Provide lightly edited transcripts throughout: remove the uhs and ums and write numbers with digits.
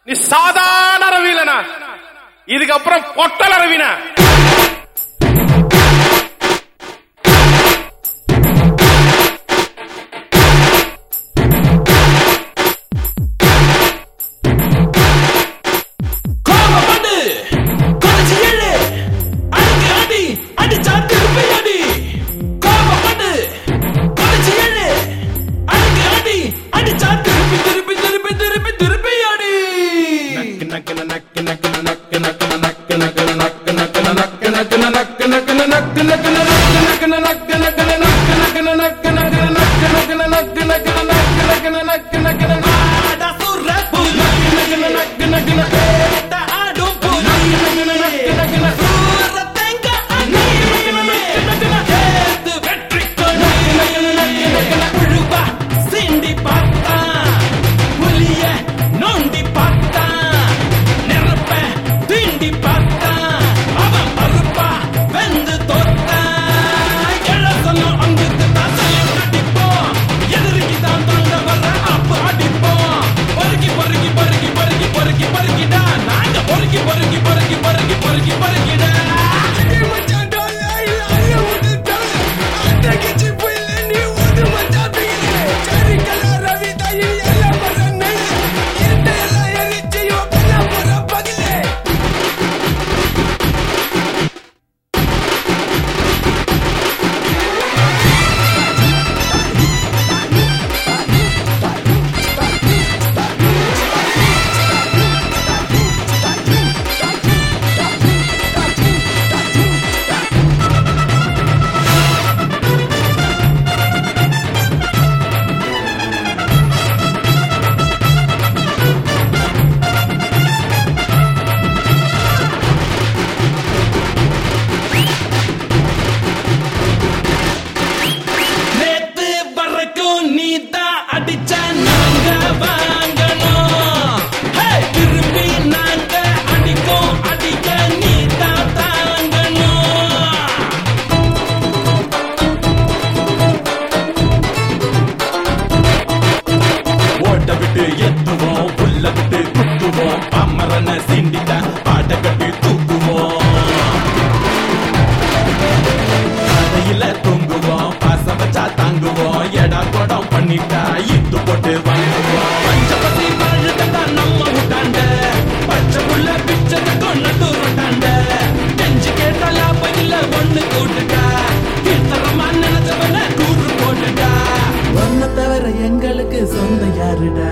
நீ சாதாரண ரவிலனா, இதுக்கப்புறம் பொட்டல ரவினா. எங்களுக்கு சொந்த யாருடா?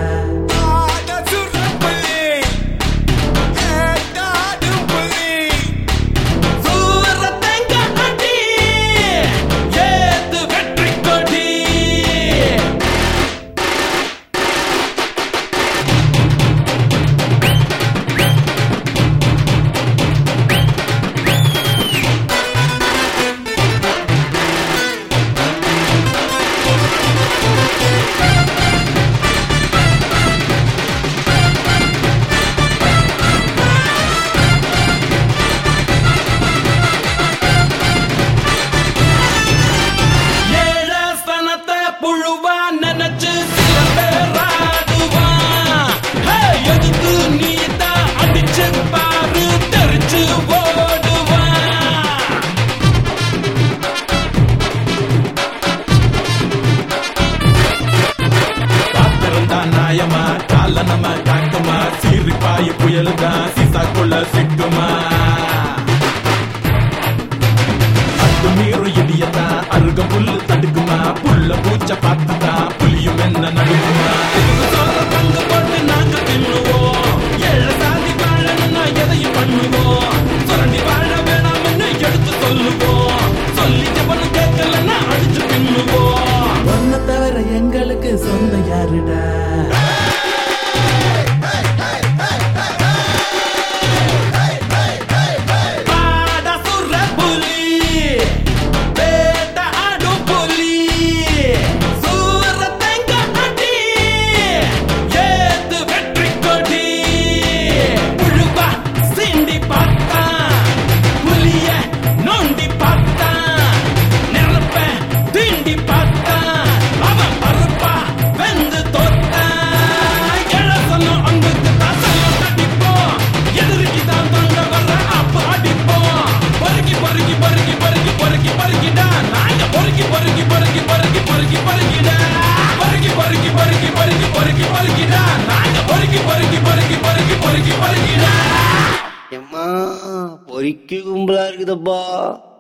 காலனமா காக்குமா சீரிப்பாய் புயலுதான் சீசாக்குள்ள சிக்குமா அத்து மீறு இடியத்தா அருக புல்லு தடுக்குமா புல்ல பூச்ச பார்த்துதா புலியும் என்ன நடுக்குமா பங்கு போட்டு நாங்க தின்னுவோம் ஏழ சாதி வாழணும்னா எதையும் பண்ணுவோம் சுரண்டி வாழ வேணாம்னு எடுத்து சொல்லுவோம் சொல்லி ஜபனு கேட்கலன்னா அடிச்சு பின்னுவோம் ஒன்ன தவிர எங்களுக்கு சொந்த யாருடா? அவன் பருப்பா வெந்து தோத்த பொறுக்கி பொறுக்கி பொறுக்கி பொறுக்கி பொறுக்கி பொறுக்கிடா. எம்மா பொறிக்கு கும்பலா இருக்குதப்பா.